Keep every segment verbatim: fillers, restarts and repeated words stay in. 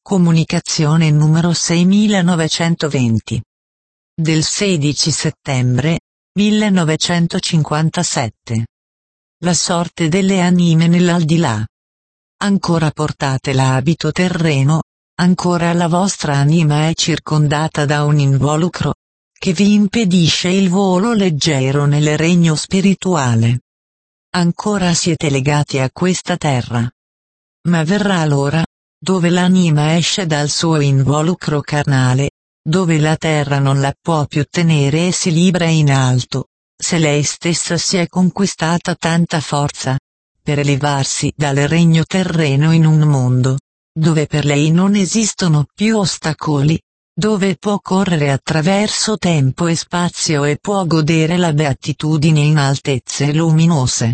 Comunicazione numero seimilanovecentoventi. Del sedici settembre millenovecentocinquantasette. La sorte delle anime nell'aldilà. Ancora portate l'abito terreno, ancora la vostra anima è circondata da un involucro, che vi impedisce il volo leggero nel regno spirituale. Ancora siete legati a questa terra. Ma verrà l'ora, dove l'anima esce dal suo involucro carnale, dove la terra non la può più tenere e si libera in alto, se lei stessa si è conquistata tanta forza, per elevarsi dal regno terreno in un mondo, dove per lei non esistono più ostacoli, dove può correre attraverso tempo e spazio e può godere la beatitudine in altezze luminose.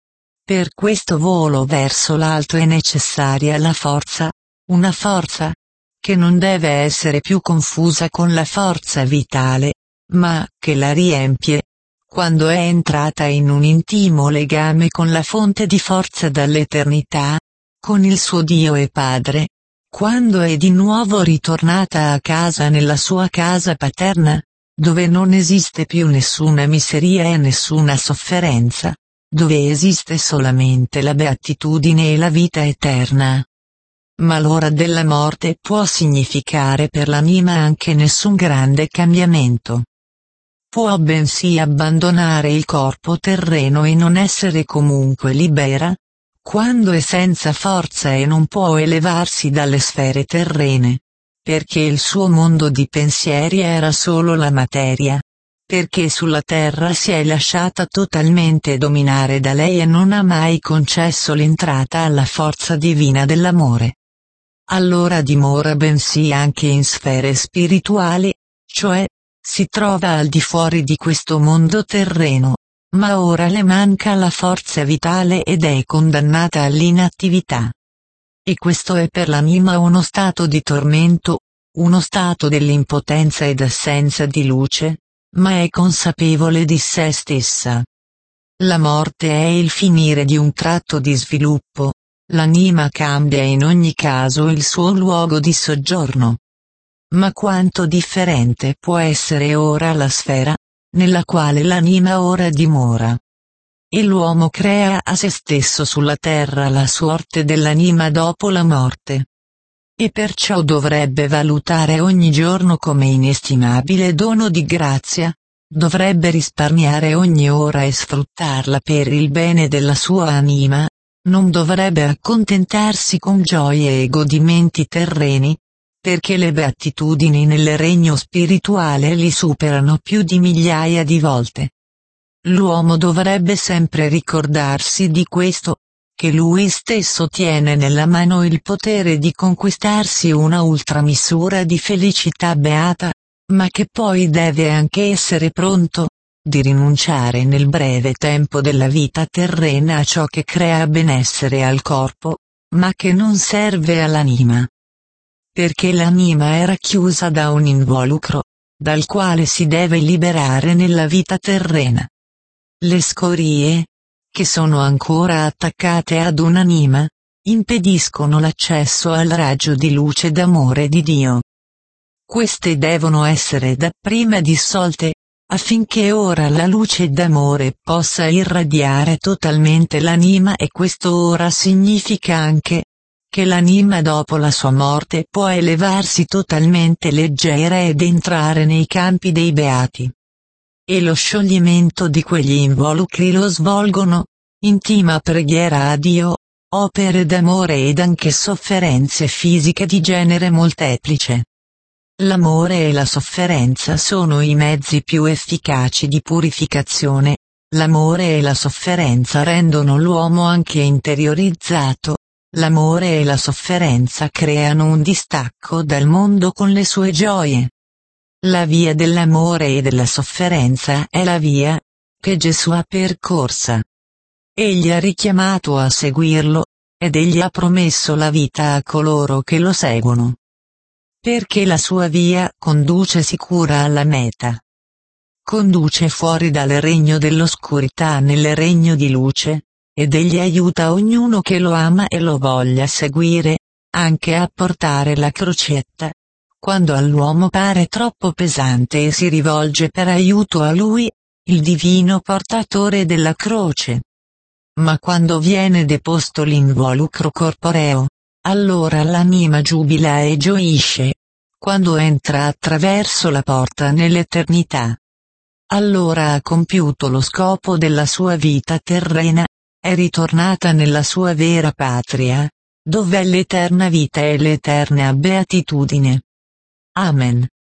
Per questo volo verso l'alto è necessaria la forza, una forza, che non deve essere più confusa con la forza vitale, ma che la riempie, quando è entrata in un intimo legame con la fonte di forza dall'eternità, con il suo Dio e Padre, quando è di nuovo ritornata a casa nella sua casa paterna, dove non esiste più nessuna miseria e nessuna sofferenza, dove esiste solamente la beatitudine e la vita eterna. Ma l'ora della morte può significare per l'anima anche nessun grande cambiamento. Può bensì abbandonare il corpo terreno e non essere comunque libera, quando è senza forza e non può elevarsi dalle sfere terrene, perché il suo mondo di pensieri era solo la materia, perché sulla terra si è lasciata totalmente dominare da lei e non ha mai concesso l'entrata alla forza divina dell'amore. Allora dimora bensì anche in sfere spirituali, cioè, si trova al di fuori di questo mondo terreno, ma ora le manca la forza vitale ed è condannata all'inattività. E questo è per l'anima uno stato di tormento, uno stato dell'impotenza ed assenza di luce, ma è consapevole di sé stessa. La morte è il finire di un tratto di sviluppo, l'anima cambia in ogni caso il suo luogo di soggiorno. Ma quanto differente può essere ora la sfera, nella quale l'anima ora dimora. E l'uomo crea a se stesso sulla terra la sorte dell'anima dopo la morte. E perciò dovrebbe valutare ogni giorno come inestimabile dono di grazia, dovrebbe risparmiare ogni ora e sfruttarla per il bene della sua anima, non dovrebbe accontentarsi con gioie e godimenti terreni, perché le beatitudini nel regno spirituale li superano più di migliaia di volte. L'uomo dovrebbe sempre ricordarsi di questo, che lui stesso tiene nella mano il potere di conquistarsi una ultramisura di felicità beata, ma che poi deve anche essere pronto, di rinunciare nel breve tempo della vita terrena a ciò che crea benessere al corpo, ma che non serve all'anima. Perché l'anima era chiusa da un involucro, dal quale si deve liberare nella vita terrena. Le scorie, che sono ancora attaccate ad un'anima, impediscono l'accesso al raggio di luce d'amore di Dio. Queste devono essere dapprima dissolte, affinché ora la luce d'amore possa irradiare totalmente l'anima e questo ora significa anche, che l'anima dopo la sua morte può elevarsi totalmente leggera ed entrare nei campi dei beati. E lo scioglimento di quegli involucri lo svolgono, intima preghiera a Dio, opere d'amore ed anche sofferenze fisiche di genere molteplice. L'amore e la sofferenza sono i mezzi più efficaci di purificazione, l'amore e la sofferenza rendono l'uomo anche interiorizzato, l'amore e la sofferenza creano un distacco dal mondo con le sue gioie. La via dell'amore e della sofferenza è la via che Gesù ha percorsa. Egli ha richiamato a seguirlo, ed egli ha promesso la vita a coloro che lo seguono. Perché la sua via conduce sicura alla meta. Conduce fuori dal regno dell'oscurità nel regno di luce, ed egli aiuta ognuno che lo ama e lo voglia seguire, anche a portare la crocetta, quando all'uomo pare troppo pesante e si rivolge per aiuto a lui, il divino portatore della croce. Ma quando viene deposto l'involucro corporeo, allora l'anima giubila e gioisce, quando entra attraverso la porta nell'eternità. Allora ha compiuto lo scopo della sua vita terrena, è ritornata nella sua vera patria, dov'è l'eterna vita e l'eterna beatitudine. Amen.